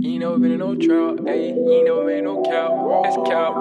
You ain't never been in no trap, ayy. You ain't never made no cap, that's cap.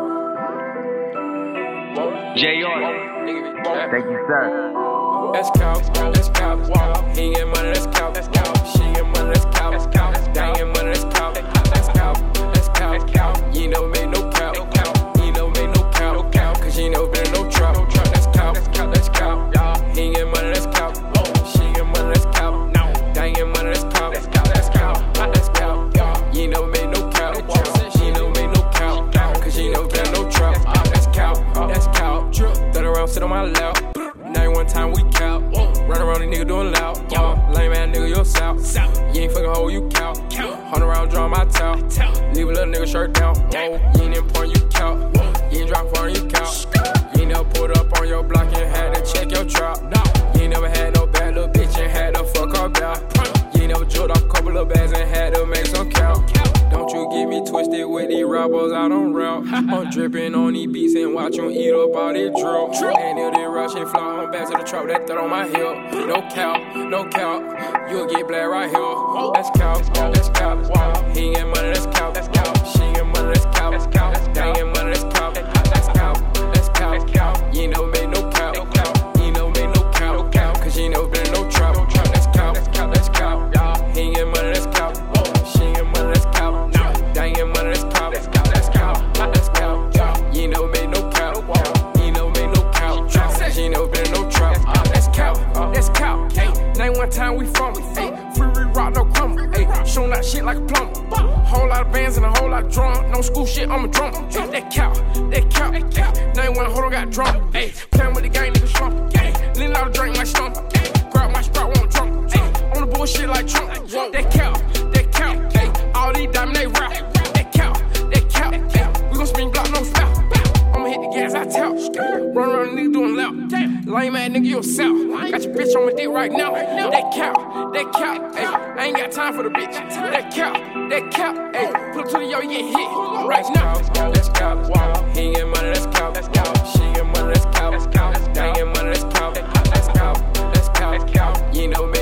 JR. Thank you, sir. That's cap, that's cap. He ain't get money, that's cap, that's cap. She ain't get money, that's cap, that's cap. They ain't get money, that's cap, that's cap, that's cap. You ain't never made no cap, you ain't never made no cap, cause you ain't never been in no trap. That's cap, that's cap. He ain't get money, that's cap. She ain't get money, that's cap. They ain't get money, that's cap, that's cap, that's cap. You ain't never made no cap, she ain't never made no cap, cause you ain't never been in no trap. That's cap, that's cap. Throw around, sit on my lap. Now you one time we count. Run around the nigga doing loud. Lame ass nigga, you're south. You ain't fucking hoe, you count. 100 round draw my towel. Leave a little nigga shirt down. You ain't important, you count. You ain't drop foreign, you count. You ain't never pulled up on your block and had to check your trap. You ain't never had no bad little bitch and had to fuck her back. You ain't never joked off a couple of bags and had to make some count. Don't you get me twisted with these robbers out on route. I'm dripping on these beats and watch them eat up all this drill. And if they rush and fly on back to the trap, that thud on my hip. No cap, no cap. You'll get black right here. That's cap, that's cap. He ain't get money, that's cap, that's cap. She ain't get money, that's cap, that's cap. They ain't get money, that's cap, that's cap, that's cap. You ain't never made no cap, you ain't never made no cap, cause you ain't never been in no trap. That's cap, that's cap. He ain't get money, that's cap. She ain't get money, that's cap. They ain't get money, that's cap, that's cap, that's cap. You ain't never made no cap, you ain't never made no cap, cause you ain't never been in no trap. That's cap, that's cap. Name one time we from it. Free re-rock, no crumble. Showing that shit like a plumber. Whole lot of bands and a whole lot of drum. No school shit, I'm a drummer. That cap, that cap. Name one hold on, got drunk. Playing with the gang, nigga slump. Lean out a drink like stump. Grab my strap, won't drunk. On the bullshit like Trump. That cap, that cap. All these diamonds, they rap. That cap, that cap. We gon' spin block, no spout. I'ma hit the gas, I tap. Run around the nigga doing loud. Lame ass nigga, yourself. Got your bitch on my dick right now. That cap, that cap. I ain't got time for the bitch. That cap, that cap. Put it to the yo, you get hit right now. That's cap. He ain't get money, that's cap. She ain't get money, that's cap. They ain't get money, that's cap. That's cap, that's cap. You ain't never made